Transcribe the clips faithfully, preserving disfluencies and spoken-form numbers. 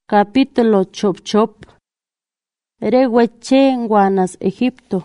Capítulo chop chop. Reweche nguanas Egipto.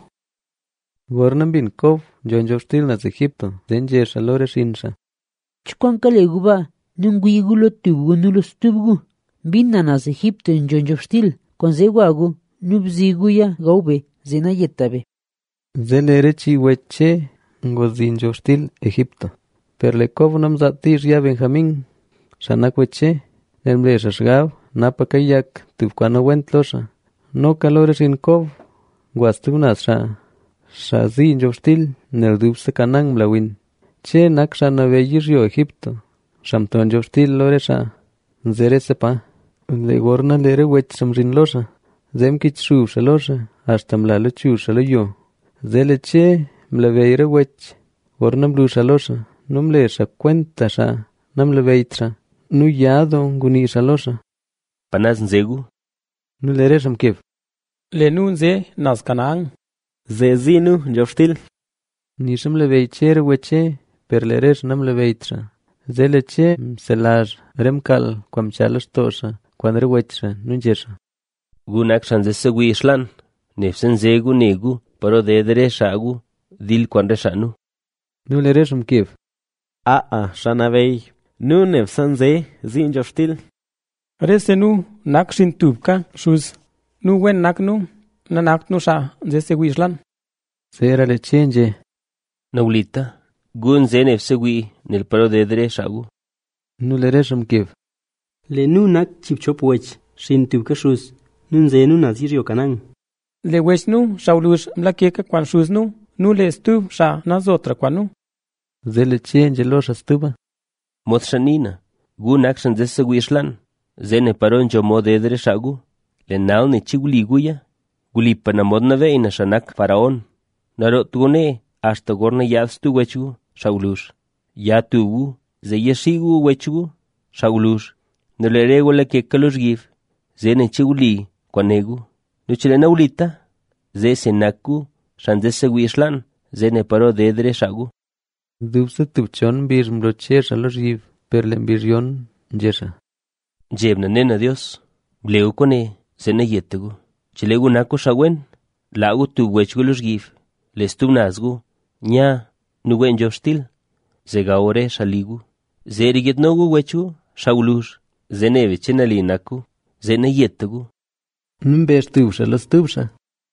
Gornam bin kov, John Jostil nas Egipto, denje shalore shinsa. Chukwanka leguba, nunguigulo tubu nulos tubu. Binna nas Egipto en John Jostil, con zewagu, nubziguya gaube, zena yetabe. Zelerechi weche, ngozin Jostil, Egipto. Per le kov nam zatir ya Benjamín, shanak weche, nemle shashgav, napa kayak, tubkwana wentlosa. No calores in kov, guastunas sha, sha zin Jostil, nel dubse kanang mlawin. Che nak sha naveyiryo Egipto, shamton Jostil lore sha, zere sepa, le gorna lere wech samrin losa, zem kichru shalosa, hasta mlalo chu shaloyo. Zele che, mlaveire wech, gorna blu shalosa, numle sha cuenta sha, namleveitra, nu yado guni shalosa. Panas nzegu? Nu lere shamkev. Le nu ze nas kanang. Ze zinu Jostil. Nisham leveicher weche, per leresh nam leveitra. Zeleche selar remkal kwam chalas tosa, kwandre wecha, nunjesha. Gunak shanze segui islan, nefsen zegu negu, pero dedere shagu, dil kwandre shanu. Nu lere shamkev. Ah ah, shanavei. Nu nefsen ze, zin Jostil. Rese nu nak shin tubka, shuz. Nu wen nak nu, na nak nu sha, ze segui islan. Sera le change. Naulita, gun ze nef segui, nel pero dedere shagu. Nu lere shamkev. Le nu nak chipchop wech, shin tubka shuz, nun ze nu nazirio kanang. Le wech nu, shaulush mlakeka kwan shuz nu, nu le stub sha nazotra kwan nu. Zele change losha stuba. Mot shanina, gunak shan ze segui islan, ze ne paron jo mo dedere shagu. Le nao ne chiguli guya, gulipa na mod na veina shanak faraón. Naro tugone, hasta gorna yadstu wechu, shaulush. Ya tugu, ze yeshigu wechu, shaulush. No le rego le que kalush gif, ze ne chiguli, kwanegu. No chile naulita, ze senaku, shan ze segui islan, ze ne paro dedre shagu. Dubse tubchon bir mbroche shalosh gif, per le mbiryon jesha. Jebna nena Dios, bleu kone, zene yetegu. Chilegu nako shawen, lagu tu wechgulus gif, lestu nazgu, nya, nuwen Jostil, zegaore shaligu, zeriget nogu wechu, shaulush, zene vechenali naku, zene yetegu. Numbe stubsha, lo stubsha.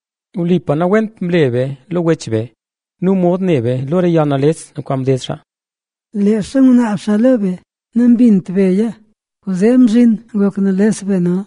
Ulipa na wen mleve, lo wechbe, nu mod neve, lo re yanales, kwam desha. Le shanguna abshalobe, nambint veya, uzemjin, gokna lesbe na.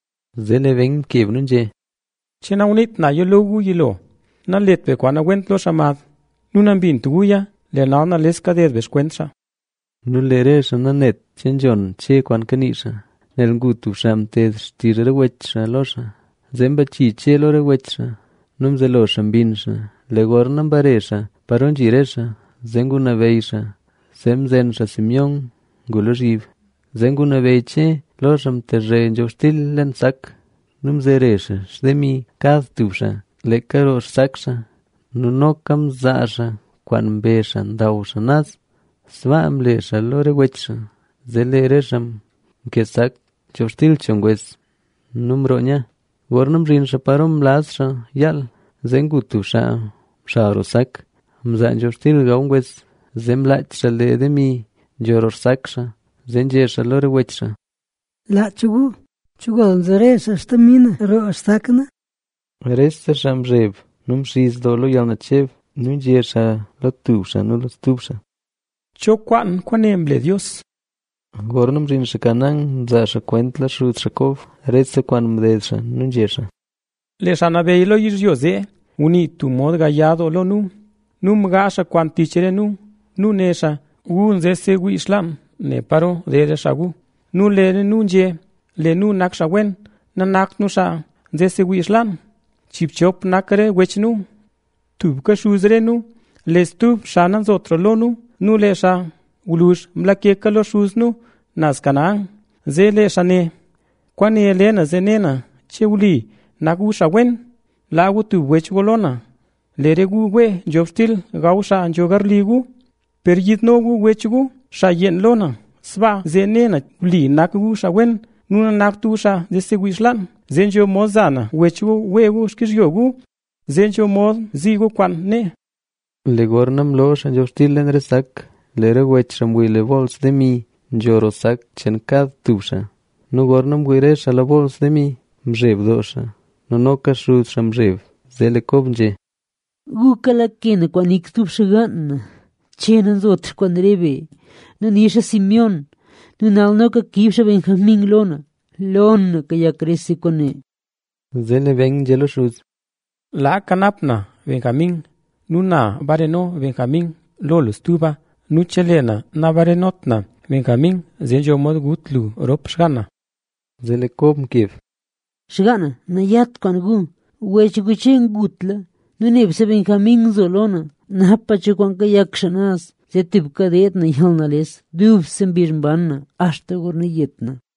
Zele veng kev nunje. Chena unit na yologu yilo. Na letbe kwa na went lo shamad. Nunan bin tuguya, le na na leska dedbes kwensha. Nu lere shana net, chenjon, che kwan kanisha. Nel ngutu sham ted shtire wecha losha. Zemba chi che lore wecha. Num zelo shambinsha. Le gornam baresha, paron jiresha. Zenguna veisha. Sem zensha Simeon, gulojiv. Zenguna veiche, losham terre Jostil len sak. Num zeresha, shdemi kad tubsha, le karo saksha. Nunokam zasha, kwan besha ndausha naz. Svam lesha lore wecha. Zele resham, kesak, Jostil chongwes. Numronya, gornam rinsha parom lasha, yal. Zengu tubsha, sharo sak. Mzan Jostil gaungwes, zemlach le demi, joror saksha. Zenje shalore wecha. La chugu, chugu zare shastamina ro astakna. Resta shamrev, num shiz dolo yalnachev, num jesha lo tubsha, no lo tubsha. Chokwan kwanemble Dios. Gornum rin shakanang, zasha kwentla shrut shakov, resta kwan mdesha, num jesha. Le shanabe lo yiryoze, uni tu mod gallado lo nu, num gasha kwan tichere nu, nu nesha, unze segui islam. Ne paro de shagu nu le nu je le nu nak shawen na nak nu sha je segui islam chipchop nakre wechnu tub ka shuzre nu le stub shanan zotro lonu nu le sha ulush mlake kalo shuznu nas kanang ze le shane kwani le na zenena cheuli nagu shawen lagu tu wech golona le regu we Jostil gausha anjogar ligu perjit nogu wechgu shayen lona swa zenena li nakgu shawen Nuna nak tusha de seguishlan. Zenjo mozana, wechu wegu skizyogu. Zenjo moz zigu kwan ne. Le gornam lo shan jostil en resak. Le rewechram wile vols de mi. Njorosak chenkad tusha. No gornam wiresha la vols de mi. Mrev dosha. No no kashud sham rev. Zele kobnje. Gukala kene kwan iktup shagan. Chenan zotr kwan rebe. No nisha Simeon. No nalno ka kibsha Benjamín lona. Lona que ya crece con él. Zele ven jelo shud. La kanapna Benjamín. Nuna bareno Benjamín. Lolo stuba. Nuchelena na barenotna. Benjamín zenjo mod gutlu rop shgana. Zele kobn kiv. Shgana na yat kwan gu. Wech guchen gutla. No nebse Benjamín zolona. Na hapache kwan ka yakshanas. Se tibka det na yalnales. Dubsen birmbana. Hasta gorne yetna.